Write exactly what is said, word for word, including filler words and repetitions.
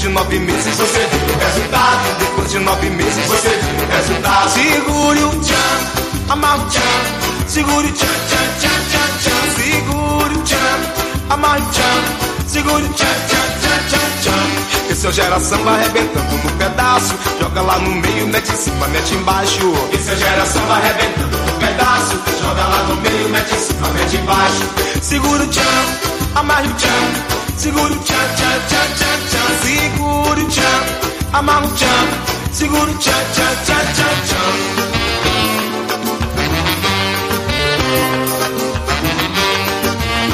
nove meses você viu o resultado. Depois de nove meses você viu o resultado. Segure o tchan, amarra o tchan. Segure o tchan, tchan, tchan, tchan, tchan. Segure o tchan, amarra o tchan. Segure o tchan, tchan, tchan, tchan, tchan. Esse é o geração vai arrebentando no pedaço. Joga lá no meio, mete em cima, mete embaixo. Esse é o geração vai arrebentando no pedaço. Joga lá no meio, mete em cima, mete embaixo. Segura o tchan, amarra o tchan. Segura o tchan, tchan, tchan, tchan, tchan. Segura o tchan, amarra o tchan. Segura o tchan, tchan, tchan, tchan, tchan.